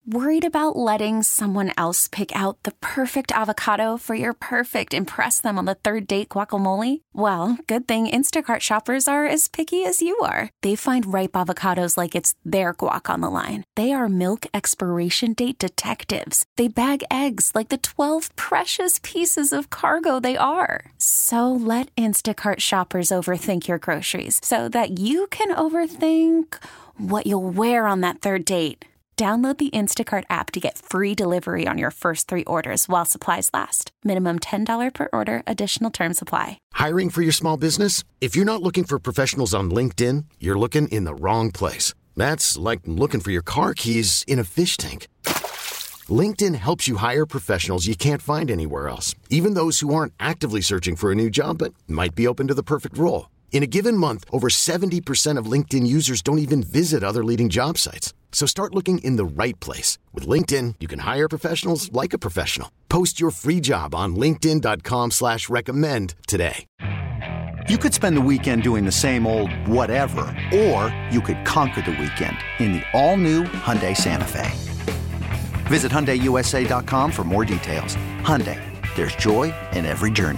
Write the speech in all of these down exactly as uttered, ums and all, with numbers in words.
Worried about letting someone else pick out the perfect avocado for your perfect impress them on the third date guacamole? Well, good thing Instacart shoppers are as picky as you are. They find ripe avocados like it's their guac on the line. They are milk expiration date detectives. They bag eggs like the twelve precious pieces of cargo they are. So let Instacart shoppers overthink your groceries so that you can overthink what you'll wear on that third date. Download the Instacart app to get free delivery on your first three orders while supplies last. Minimum ten dollars per order. Additional terms apply. Hiring for your small business? If you're not looking for professionals on LinkedIn, you're looking in the wrong place. That's like looking for your car keys in a fish tank. LinkedIn helps you hire professionals you can't find anywhere else, even those who aren't actively searching for a new job but might be open to the perfect role. In a given month, over seventy percent of LinkedIn users don't even visit other leading job sites. So start looking in the right place. With LinkedIn, you can hire professionals like a professional. Post your free job on linkedin dot com slash recommend today. You could spend the weekend doing the same old whatever, or you could conquer the weekend in the all-new Hyundai Santa Fe. Visit Hyundai U S A dot com for more details. Hyundai, there's joy in every journey.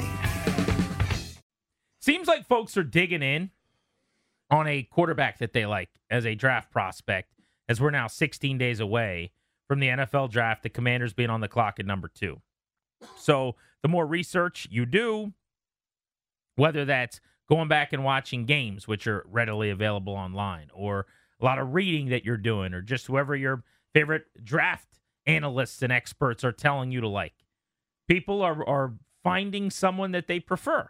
Seems like folks are digging in on a quarterback that they like as a draft prospect, as we're now sixteen days away from the N F L draft, the Commanders being on the clock at number two. So the more research you do, whether that's going back and watching games, which are readily available online, or a lot of reading that you're doing, or just whoever your favorite draft analysts and experts are telling you to like, people are, are finding someone that they prefer.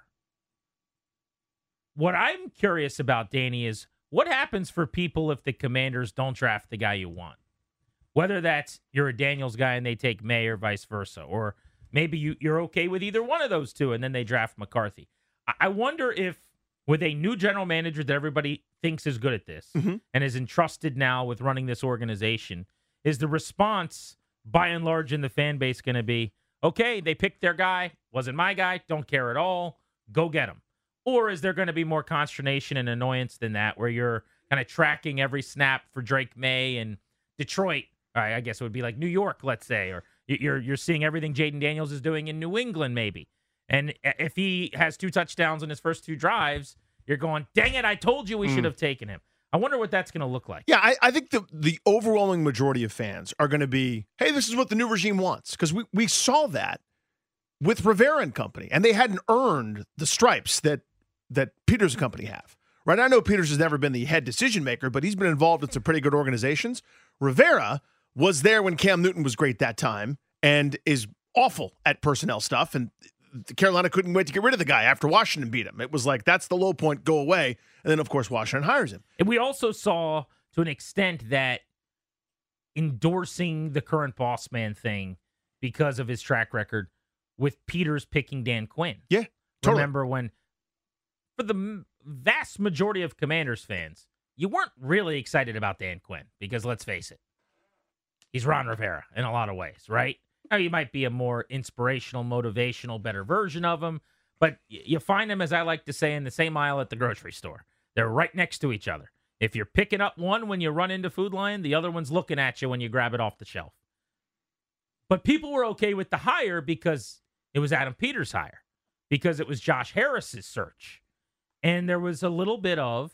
What I'm curious about, Danny, is what happens for people if the Commanders don't draft the guy you want? Whether that's you're a Daniels guy and they take May or vice versa, or maybe you, you're okay with either one of those two and then they draft McCarthy. I, I wonder if with a new general manager that everybody thinks is good at this mm-hmm. and is entrusted now with running this organization, is the response by and large in the fan base going to be, okay, they picked their guy, wasn't my guy, don't care at all, go get him? Or is there going to be more consternation and annoyance than that, where you're kind of tracking every snap for Drake May and Detroit? All right, I guess it would be like New York, let's say, or you're you're seeing everything Jaden Daniels is doing in New England, maybe. And if he has two touchdowns in his first two drives, you're going, dang it, I told you we mm. should have taken him. I wonder what that's going to look like. Yeah, I, I think the, the overwhelming majority of fans are going to be, hey, this is what the new regime wants. Because we, we saw that with Rivera and company, and they hadn't earned the stripes that that Peters and company have, right? I know Peters has never been the head decision maker, but he's been involved with some pretty good organizations. Rivera was there when Cam Newton was great that time and is awful at personnel stuff. And Carolina couldn't wait to get rid of the guy after Washington beat him. It was like, that's the low point, go away. And then, of course, Washington hires him. And we also saw, to an extent, that endorsing the current boss man thing because of his track record with Peters picking Dan Quinn. Yeah, totally. Remember when... For the vast majority of Commanders fans, you weren't really excited about Dan Quinn because, let's face it, he's Ron Rivera in a lot of ways, right? Now, you might be a more inspirational, motivational, better version of him, but you find them, as I like to say, in the same aisle at the grocery store. They're right next to each other. If you're picking up one when you run into Food Lion, the other one's looking at you when you grab it off the shelf. But people were okay with the hire because it was Adam Peters' hire, because it was Josh Harris's search. And there was a little bit of,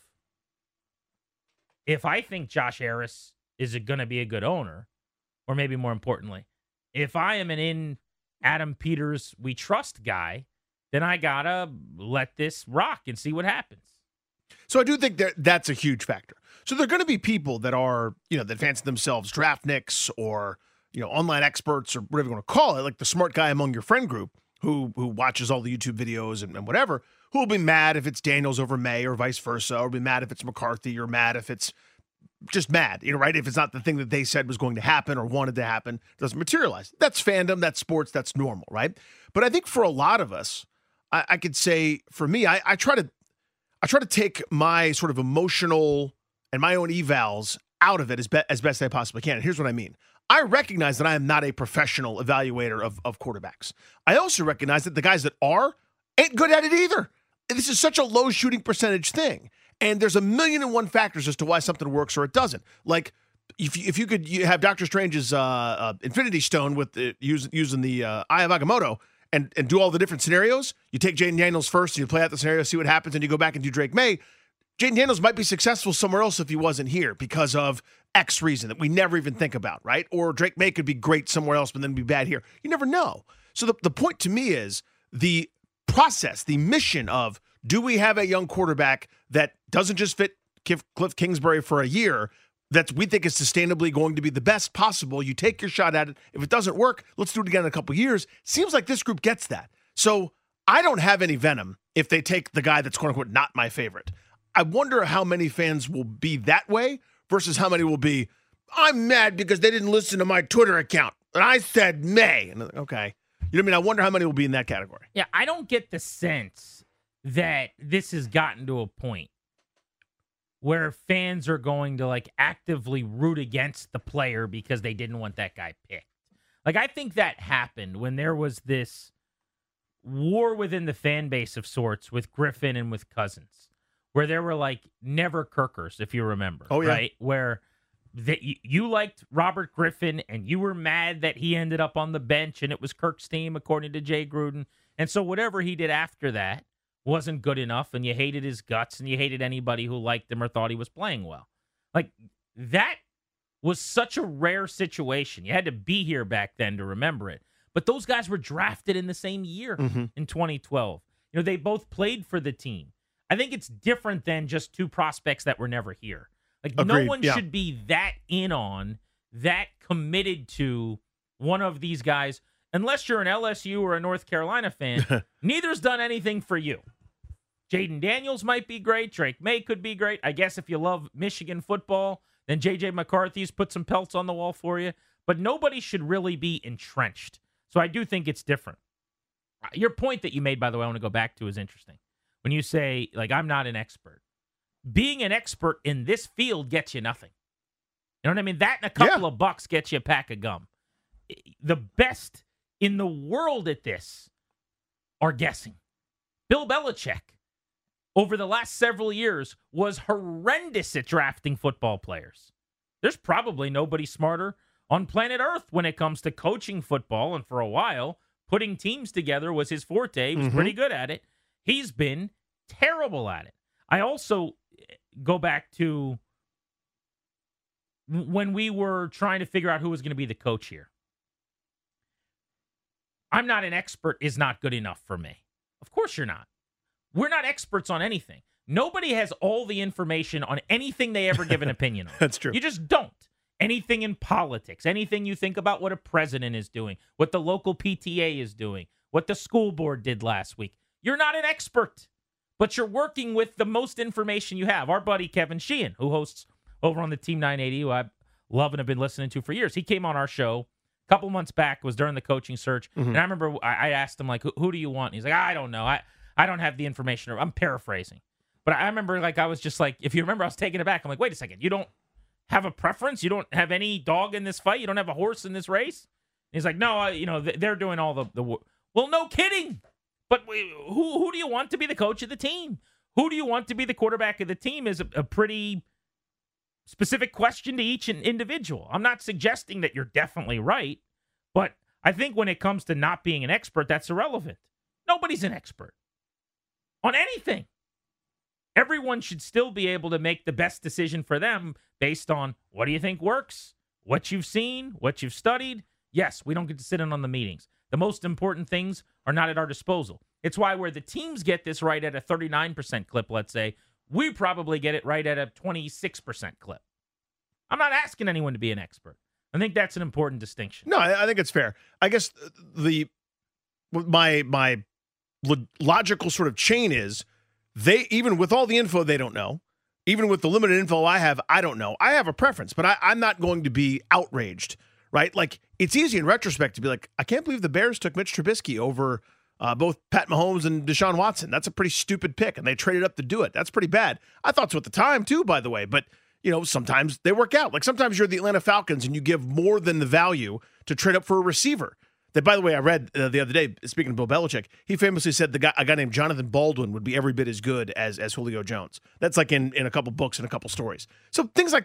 if I think Josh Harris is going to be a good owner, or maybe more importantly, if I am an in Adam Peters we trust guy, then I got to let this rock and see what happens. So I do think that that's a huge factor. So there are going to be people that are, you know, that fancy themselves draftniks or, you know, online experts or whatever you want to call it, like the smart guy among your friend group who who watches all the YouTube videos and, and whatever, who will be mad if it's Daniels over May or vice versa, or be mad if it's McCarthy, or mad if it's just mad, you know, right? If it's not the thing that they said was going to happen or wanted to happen, it doesn't materialize. That's fandom, that's sports, that's normal, right? But I think for a lot of us, I, I could say for me, I, I try to I try to take my sort of emotional and my own evals out of it as, be, as best I possibly can. And here's what I mean. I recognize that I am not a professional evaluator of, of quarterbacks. I also recognize that the guys that are ain't good at it either. This is such a low shooting percentage thing. And there's a million and one factors as to why something works or it doesn't. Like, if you, if you could you have Doctor Strange's uh, uh, Infinity Stone with the, using using the uh, Eye of Agamotto and and do all the different scenarios, you take Jaden Daniels first and you play out the scenario, see what happens, and you go back and do Drake May. Jaden Daniels might be successful somewhere else if he wasn't here because of X reason that we never even think about, right? Or Drake May could be great somewhere else, but then be bad here. You never know. So the, the point to me is the process, the mission of, do we have a young quarterback that doesn't just fit Cliff Kingsbury for a year, that we think is sustainably going to be the best possible? You take your shot at it. If it doesn't work, let's do it again in a couple years. Seems like this group gets that. So I don't have any venom if they take the guy that's quote unquote not my favorite. I wonder how many fans will be that way versus how many will be, I'm mad because they didn't listen to my Twitter account and I said May. And okay. You know what I mean? I wonder how many will be in that category. Yeah, I don't get the sense that this has gotten to a point where fans are going to like actively root against the player because they didn't want that guy picked. Like, I think that happened when there was this war within the fan base of sorts with Griffin and with Cousins, where there were like never Kirkers, if you remember. Oh, yeah. Right? Where that you, you liked Robert Griffin and you were mad that he ended up on the bench and it was Kirk's team, according to Jay Gruden. And so whatever he did after that wasn't good enough, and you hated his guts and you hated anybody who liked him or thought he was playing well. Like, that was such a rare situation. You had to be here back then to remember it. But those guys were drafted in the same year mm-hmm. in twenty twelve. You know, they both played for the team. I think it's different than just two prospects that were never here. Like, Agreed. No one yeah. should be that in on, that committed to one of these guys, unless you're an L S U or a North Carolina fan. Neither's done anything for you. Jaden Daniels might be great. Drake May could be great. I guess if you love Michigan football, then J J McCarthy's put some pelts on the wall for you. But nobody should really be entrenched. So I do think it's different. Your point that you made, by the way, I want to go back to is interesting. When you say, like, I'm not an expert. Being an expert in this field gets you nothing. You know what I mean? That and a couple yeah. of bucks gets you a pack of gum. The best in the world at this are guessing. Bill Belichick, over the last several years, was horrendous at drafting football players. There's probably nobody smarter on planet Earth when it comes to coaching football, and for a while, putting teams together was his forte. He was mm-hmm. pretty good at it. He's been terrible at it. I also go back to when we were trying to figure out who was going to be the coach here. I'm not an expert is not good enough for me. Of course you're not. We're not experts on anything. Nobody has all the information on anything they ever give an opinion on. That's true. You just don't. Anything in politics, anything you think about what a president is doing, what the local P T A is doing, what the school board did last week. You're not an expert, but you're working with the most information you have. Our buddy Kevin Sheehan, who hosts over on the Team nine eighty, who I love and have been listening to for years, he came on our show a couple months back, was during the coaching search, mm-hmm. and I remember I, I asked him, like, who, who do you want? And he's like, I don't know. I, I don't have the information. I'm paraphrasing. But I remember, like, I was just like, if you remember, I was taken aback. I'm like, wait a second. You don't have a preference? You don't have any dog in this fight? You don't have a horse in this race? And he's like, no, uh, you know, they're doing all the, the well, no kidding. But who who do you want to be the coach of the team? Who do you want to be the quarterback of the team is a, a pretty specific question to each individual. I'm not suggesting that you're definitely right, but I think when it comes to not being an expert, that's irrelevant. Nobody's an expert on anything. Everyone should still be able to make the best decision for them based on what do you think works, what you've seen, what you've studied. Yes, we don't get to sit in on the meetings. The most important things are not at our disposal. It's why where the teams get this right at a thirty-nine percent clip, let's say, we probably get it right at a twenty-six percent clip. I'm not asking anyone to be an expert. I think that's an important distinction. No, I think it's fair. I guess the my my logical sort of chain is they, even with all the info they don't know, even with the limited info I have, I don't know. I have a preference, but I, I'm not going to be outraged, right? Like, it's easy in retrospect to be like, I can't believe the Bears took Mitch Trubisky over uh, both Pat Mahomes and Deshaun Watson. That's a pretty stupid pick, and they traded up to do it. That's pretty bad. I thought so at the time, too, by the way, but you know, sometimes they work out. Like, sometimes you're the Atlanta Falcons and you give more than the value to trade up for a receiver. That, by the way, I read uh, the other day, speaking of Bill Belichick, he famously said the guy, a guy named Jonathan Baldwin would be every bit as good as as Julio Jones. That's like in, in a couple books and a couple stories. So things like that,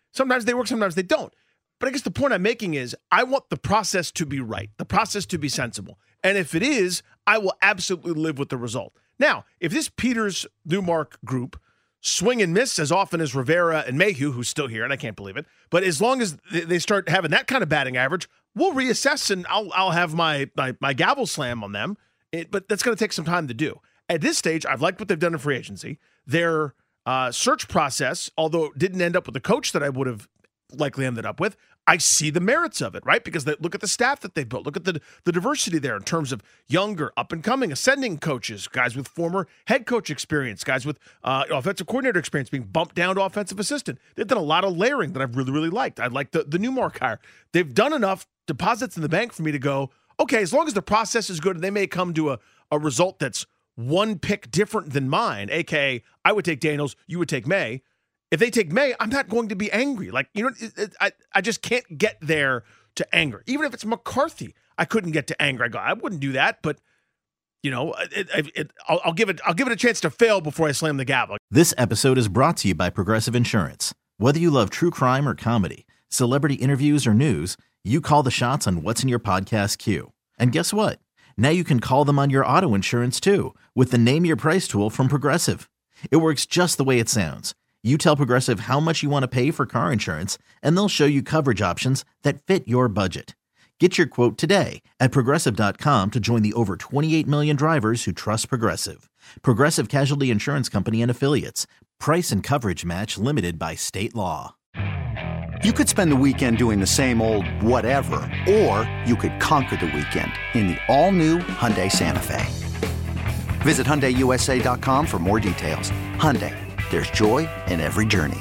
Sometimes they work, sometimes they don't. But I guess the point I'm making is I want the process to be right, the process to be sensible. And if it is, I will absolutely live with the result. Now, if this Peters Newmark group swing and miss as often as Rivera and Mayhew, who's still here, and I can't believe it, but as long as they start having that kind of batting average, we'll reassess and I'll I'll have my my, my gavel slam on them. It, but that's going to take some time to do. At this stage, I've liked what they've done in free agency. Their uh, search process, although it didn't end up with the coach that I would have likely ended up with, I see the merits of it, right? Because they, look at the staff that they've built. Look at the, the diversity there in terms of younger, up-and-coming, ascending coaches, guys with former head coach experience, guys with uh, offensive coordinator experience being bumped down to offensive assistant. They've done a lot of layering that I've really, really liked. I like the, the Newmark hire. They've done enough deposits in the bank for me to go, okay, as long as the process is good and they may come to a, a result that's one pick different than mine, a k a I would take Daniels, you would take May. If they take May, I'm not going to be angry. Like, you know, it, it, I, I just can't get there to anger. Even if it's McCarthy, I couldn't get to anger. I go, I wouldn't do that, but you know, it, it, it, I'll, I'll give it, I'll give it a chance to fail before I slam the gavel. This episode is brought to you by Progressive Insurance. Whether you love true crime or comedy, celebrity interviews or news, you call the shots on what's in your podcast queue. And guess what? Now you can call them on your auto insurance too, with the Name Your Price tool from Progressive. It works just the way it sounds. You tell Progressive how much you want to pay for car insurance, and they'll show you coverage options that fit your budget. Get your quote today at Progressive dot com to join the over twenty-eight million drivers who trust Progressive. Progressive Casualty Insurance Company and Affiliates. Price and coverage match limited by state law. You could spend the weekend doing the same old whatever, or you could conquer the weekend in the all-new Hyundai Santa Fe. Visit Hyundai U S A dot com for more details. Hyundai. There's joy in every journey.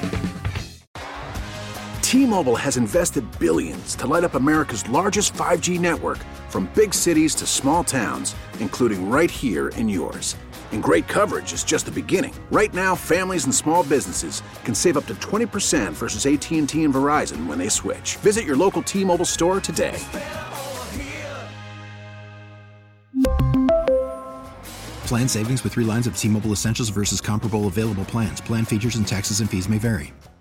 T-Mobile has invested billions to light up America's largest five G network, from big cities to small towns, including right here in yours. And great coverage is just the beginning. Right now, families and small businesses can save up to twenty percent versus A T and T and Verizon when they switch. Visit your local T-Mobile store today. Plan savings with three lines of T-Mobile Essentials versus comparable available plans. Plan features and taxes and fees may vary.